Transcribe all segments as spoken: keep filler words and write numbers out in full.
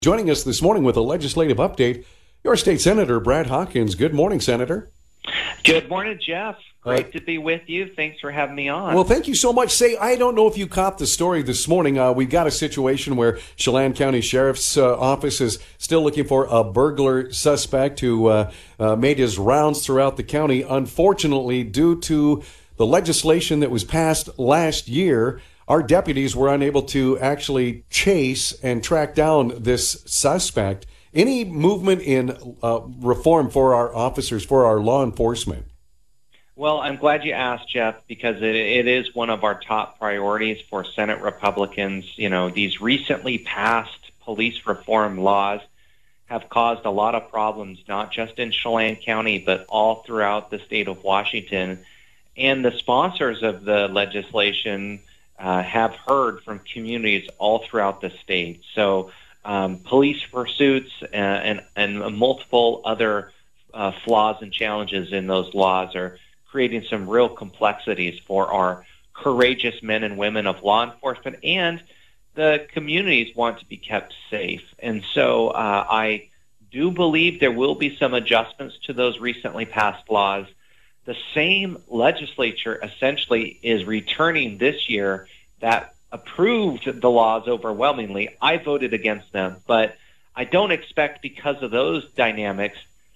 Joining us this morning with a legislative update, your state senator, Brad Hawkins. Good morning, Senator. Good morning, Jeff. Great uh, to be with you. Thanks for having me on. Well, thank you so much. Say, I don't know if you caught the story this morning. Uh, we've got a situation where Chelan County Sheriff's uh, Office is still looking for a burglar suspect who uh, uh, made his rounds throughout the county. Unfortunately, due to the legislation that was passed last year, our deputies were unable to actually chase and track down this suspect. Any movement in uh, reform for our officers, for our law enforcement? Well, I'm glad you asked, Jeff, because it, it is one of our top priorities for Senate Republicans. You know, these recently passed police reform laws have caused a lot of problems, not just in Chelan County, but all throughout the state of Washington. And the sponsors of the legislation Uh, have heard from communities all throughout the state. So um, police pursuits and, and, and multiple other uh, flaws and challenges in those laws are creating some real complexities for our courageous men and women of law enforcement, and the communities want to be kept safe. And so uh, I do believe there will be some adjustments to those recently passed laws. The same legislature essentially is returning this year that approved the laws overwhelmingly. I voted against them, but I don't expect, because of those dynamics,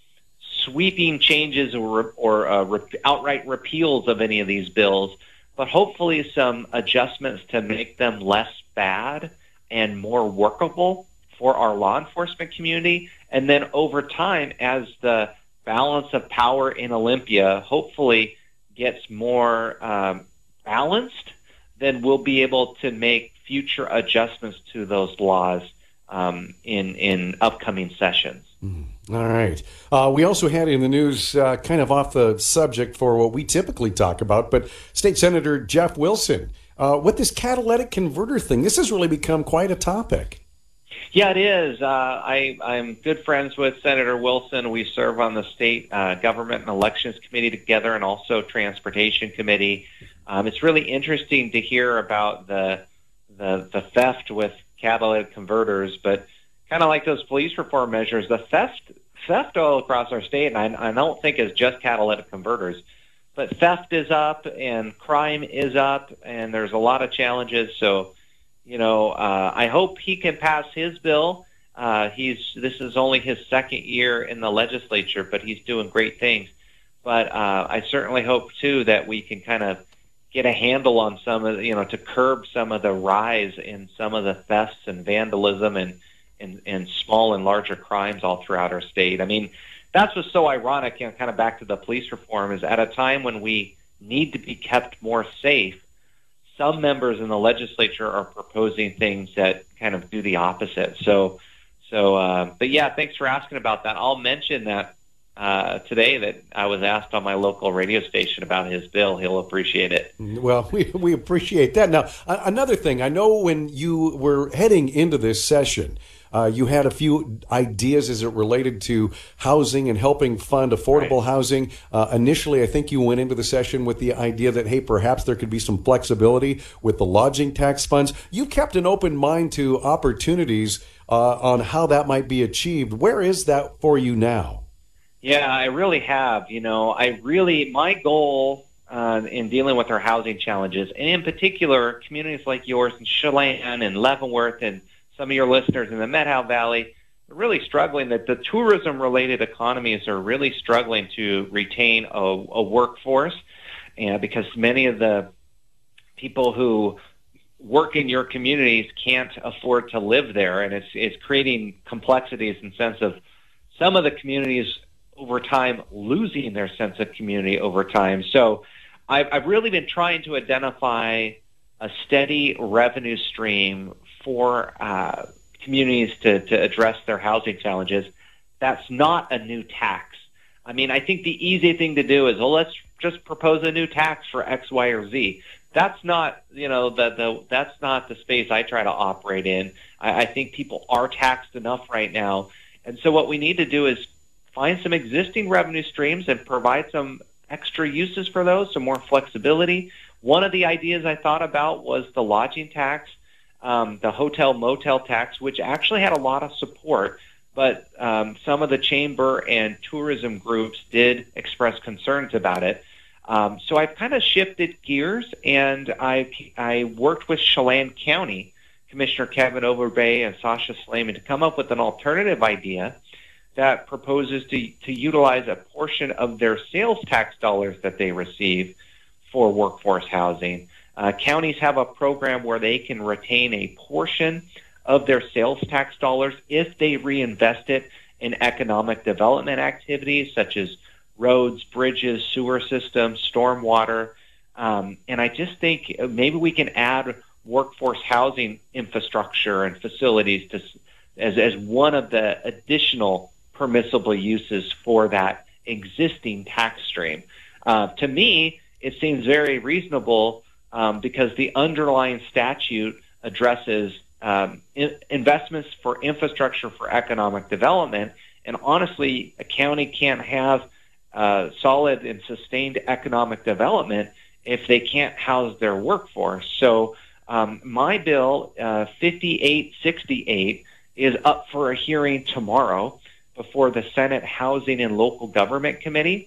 sweeping changes or, or uh, re- outright repeals of any of these bills, but hopefully some adjustments to make them less bad and more workable for our law enforcement community. And then over time, as the balance of power in Olympia hopefully gets more um, balanced, then we'll be able to make future adjustments to those laws um, in in upcoming sessions. Mm. All right. Uh, we also had in the news, uh, kind of off the subject for what we typically talk about, but State Senator Jeff Wilson, uh, with this catalytic converter thing, this has really become quite a topic. Yeah, it is. Uh, I, I'm good friends with Senator Wilson. We serve on the State uh, Government and Elections Committee together, and also Transportation Committee. Um, it's really interesting to hear about the, the the theft with catalytic converters, but kind of like those police reform measures, the theft theft all across our state, and I, I don't think it's just catalytic converters, but theft is up and crime is up, and there's a lot of challenges. So, you know, uh, I hope he can pass his bill. Uh, he's this is only his second year in the legislature, but he's doing great things. But uh, I certainly hope too that we can kind of get a handle on some of, you know, to curb some of the rise in some of the thefts and vandalism and, and, and small and larger crimes all throughout our state. I mean, that's what's so ironic, you know, kind of back to the police reform, is at a time when we need to be kept more safe, some members in the legislature are proposing things that kind of do the opposite. So, so, uh, but yeah, thanks for asking about that. I'll mention that uh, today that I was asked on my local radio station about his bill. He'll appreciate it. Well, we we appreciate that. Now, uh, another thing, I know when you were heading into this session, Uh, you had a few ideas as it related to housing and helping fund affordable right. housing. Uh, initially, I think you went into the session with the idea that, hey, perhaps there could be some flexibility with the lodging tax funds. You kept an open mind to opportunities uh, on how that might be achieved. Where is that for you now? Yeah, I really have. You know, I really, my goal uh, in dealing with our housing challenges, and in particular, communities like yours in Chelan and Leavenworth and some of your listeners in the Methow Valley are really struggling, that the tourism-related economies are really struggling to retain a, a workforce, and because many of the people who work in your communities can't afford to live there, and it's it's creating complexities in the sense of some of the communities over time losing their sense of community over time. So I've, I've really been trying to identify a steady revenue stream for uh, communities to, to address their housing challenges. That's not a new tax. I mean, I think the easy thing to do is, well, let's just propose a new tax for X, Y, or Z. That's not, you know, the, the that's not the space I try to operate in. I, I think people are taxed enough right now. And so what we need to do is find some existing revenue streams and provide some extra uses for those, some more flexibility. One of the ideas I thought about was the lodging tax. um, the hotel motel tax, which actually had a lot of support, but um, some of the chamber and tourism groups did express concerns about it. Um, so I've kind of shifted gears, and I I worked with Chelan County Commissioner Kevin Overbay and Sasha Slayman to come up with an alternative idea that proposes to to utilize a portion of their sales tax dollars that they receive for workforce housing. Uh, counties have a program where they can retain a portion of their sales tax dollars if they reinvest it in economic development activities such as roads, bridges, sewer systems, stormwater. Um, and I just think maybe we can add workforce housing infrastructure and facilities to, as, as one of the additional permissible uses for that existing tax stream. Uh, to me, it seems very reasonable um, because the underlying statute addresses um, in- investments for infrastructure for economic development. And honestly, a county can't have uh, solid and sustained economic development if they can't house their workforce. So um, my bill, uh, fifty-eight sixty-eight, is up for a hearing tomorrow before the Senate Housing and Local Government Committee.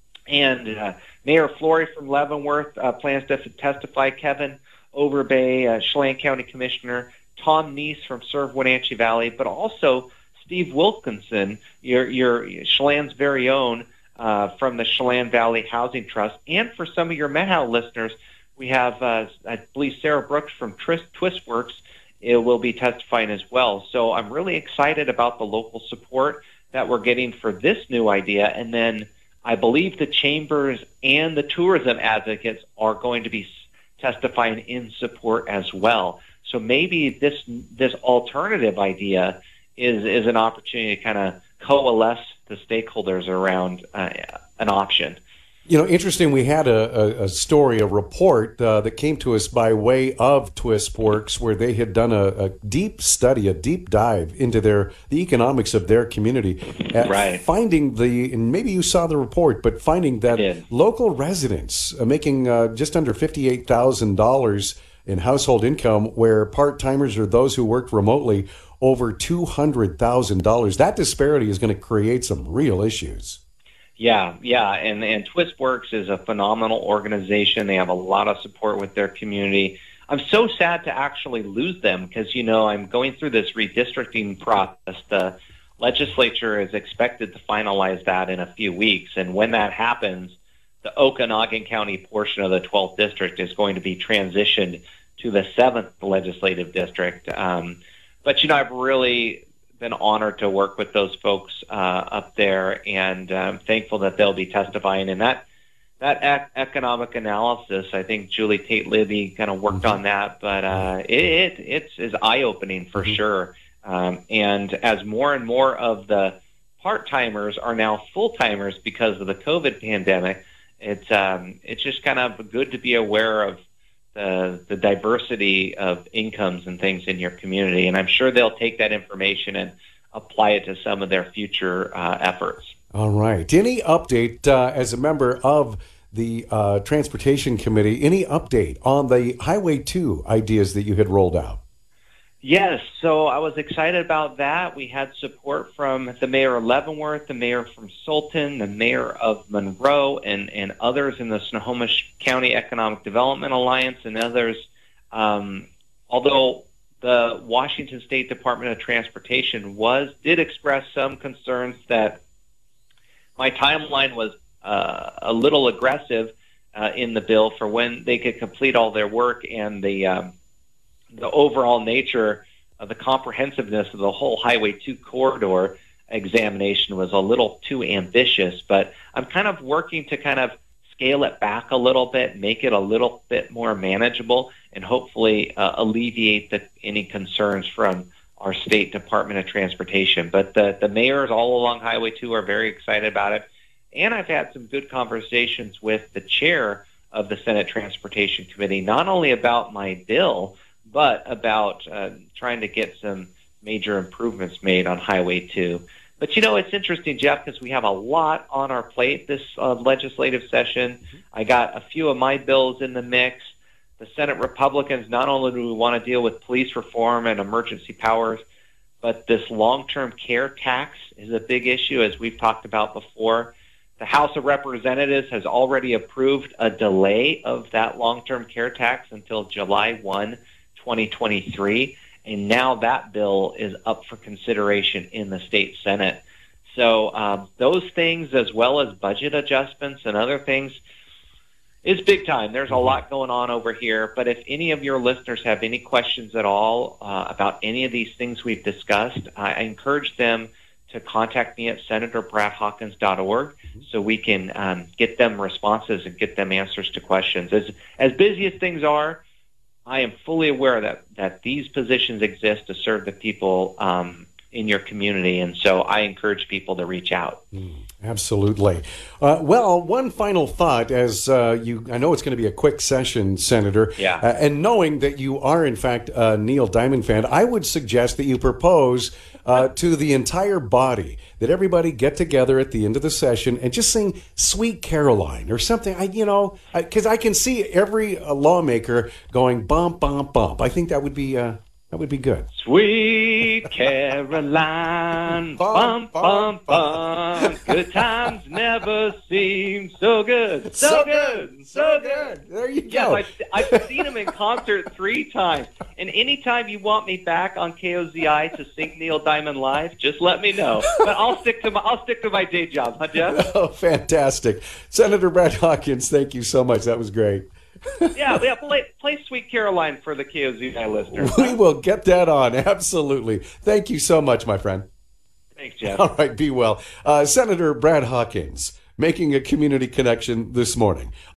And uh, Mayor Flory from Leavenworth uh, plans to testify, Kevin Overbay, uh, Chelan County Commissioner, Tom Neese from Serve Wenatchee Valley, but also Steve Wilkinson, your, your Chelan's very own, uh, from the Chelan Valley Housing Trust. And for some of your Methow listeners, we have, uh, I believe, Sarah Brooks from Twist, Twistworks it will be testifying as well. So I'm really excited about the local support that we're getting for this new idea. And then I believe the chambers and the tourism advocates are going to be testifying in support as well. So maybe this this alternative idea is, is an opportunity to kind of coalesce the stakeholders around uh, an option. You know, interesting, we had a, a, a story, a report uh, that came to us by way of Twistworks, where they had done a, a deep study, a deep dive into their the economics of their community. Uh, right. Finding the, and maybe you saw the report, but finding that local residents are making uh, just under fifty-eight thousand dollars in household income, where part-timers or those who work remotely, over two hundred thousand dollars. That disparity is going to create some real issues. Yeah, yeah, and, and Twistworks is a phenomenal organization. They have a lot of support with their community. I'm so sad to actually lose them because, you know, I'm going through this redistricting process. The legislature is expected to finalize that in a few weeks, and when that happens, the Okanagan County portion of the twelfth district is going to be transitioned to the seventh legislative district. Um, but, you know, I've really been honored to work with those folks uh, up there, and I'm thankful that they'll be testifying. And that that ec- economic analysis, I think Julie Tate Libby kind of worked on that, but uh, it, it it's is eye-opening for mm-hmm. sure. Um, and as more and more of the part-timers are now full-timers because of the COVID pandemic, it's um, it's just kind of good to be aware of the the diversity of incomes and things in your community. And I'm sure they'll take that information and apply it to some of their future uh, efforts. All right. Any update uh, as a member of the uh, Transportation Committee, any update on the Highway two ideas that you had rolled out? Yes, so I was excited about that. We had support from the mayor of Leavenworth, the mayor from Sultan, the mayor of Monroe, and, and others in the Snohomish County Economic Development Alliance and others. Um, although the Washington State Department of Transportation was did express some concerns that my timeline was uh, a little aggressive uh, in the bill for when they could complete all their work, and the um, the overall nature of the comprehensiveness of the whole Highway two corridor examination was a little too ambitious. But I'm kind of working to kind of scale it back a little bit, make it a little bit more manageable, and hopefully uh, alleviate the, any concerns from our State Department of Transportation. But the, the mayors all along Highway two are very excited about it. And I've had some good conversations with the chair of the Senate Transportation Committee, not only about my bill, but about uh, trying to get some major improvements made on Highway two. But, you know, it's interesting, Jeff, because we have a lot on our plate this uh, legislative session. I got a few of my bills in the mix. the Senate Republicans, not only do we want to deal with police reform and emergency powers, but this long-term care tax is a big issue, as we've talked about before. The House of Representatives has already approved a delay of that long-term care tax until July first, twenty twenty-three, and now that bill is up for consideration in the state Senate. So um, those things, as well as budget adjustments and other things, is big time. There's a lot going on over here, but if any of your listeners have any questions at all uh, about any of these things we've discussed, I encourage them to contact me at senator brad hawkins dot org so we can um, get them responses and get them answers to questions. As as busy as things are, I am fully aware that, that these positions exist to serve the people um, in your community, and so I encourage people to reach out. Mm, absolutely. Uh, well, one final thought, as uh, you, I know it's going to be a quick session, Senator. Yeah. Uh, and knowing that you are, in fact, a Neil Diamond fan, I would suggest that you propose uh, to the entire body that everybody get together at the end of the session and just sing "Sweet Caroline" or something. I, you know, because I, I can see every uh, lawmaker going bump, bump, bump. I think that would be. Uh, That would be good. Sweet Caroline, bum, bum, bum. Good times never seem so good. So, so good, good, so good. There you yes, go. I've, I've seen him in concert three times. And anytime you want me back on K O Z I to sing Neil Diamond live, just let me know. But I'll stick to my I'll stick to my day job, huh, Jeff? Oh, fantastic. Senator Brad Hawkins, thank you so much. That was great. yeah, yeah. Play, play "Sweet Caroline" for the K O Z I listeners. We will get that on. Absolutely. Thank you so much, my friend. Thanks, Jeff. All right, be well. Uh, Senator Brad Hawkins making a community connection this morning